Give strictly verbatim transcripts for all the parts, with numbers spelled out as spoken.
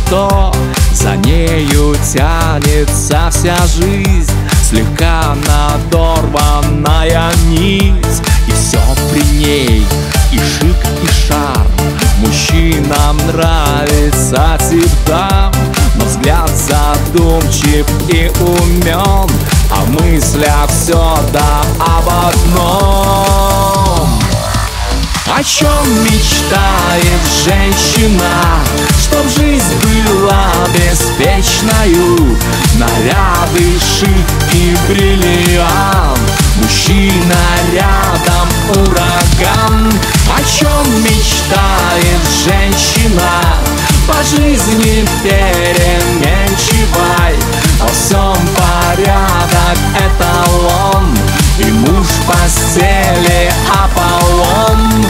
что за нею тянется вся жизнь, слегка надорванная нить. И все при ней, и шик, и шарм. Мужчинам нравится тип дам, но взгляд задумчив и умен, а в мыслях все да об одном. О чем мечтает женщина? Чтоб жизнь была беспечною, наряды, шик и бриллиант. Мужчина рядом, ураган. О чем мечтает женщина? По жизни переменчивой, во всем порядок эталон, и муж в постели Аполлон.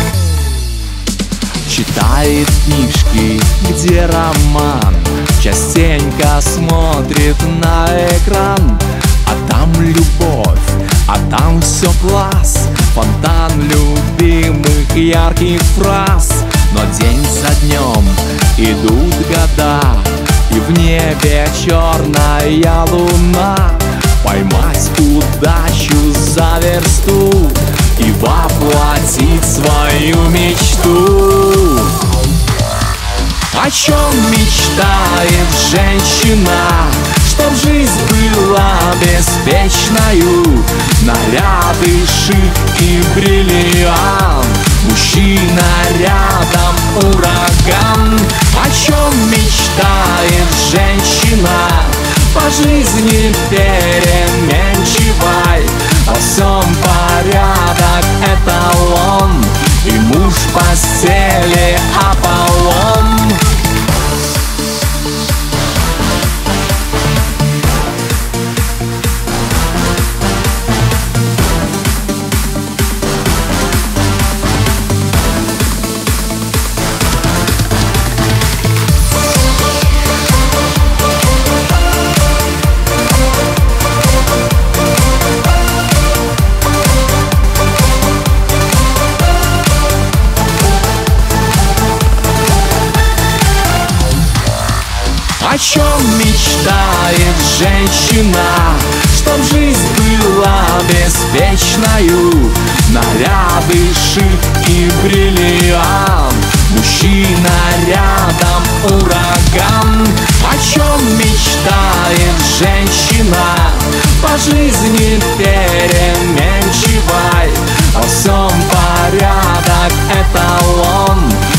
Читает книжки, где роман, частенько смотрит на экран. А там любовь, а там все класс, фонтан любимых ярких фраз. Но день за днем идут года, и в небе черная луна. Поймать удачу за версту и воплотить свою мечту. О чем мечтает женщина? Чтоб жизнь была беспечною, наряды, шик и бриллиант. Мужчина рядом, ураган. О чем мечтает женщина? По жизни переменчивой, во всем порядок эталон, и муж в постели Аполлон. О чем мечтает женщина? Чтоб жизнь была беспечною, наряды, шик и бриллиант. Мужчина рядом, ураган. О чем мечтает женщина? По жизни переменчивой, во всем порядок эталон,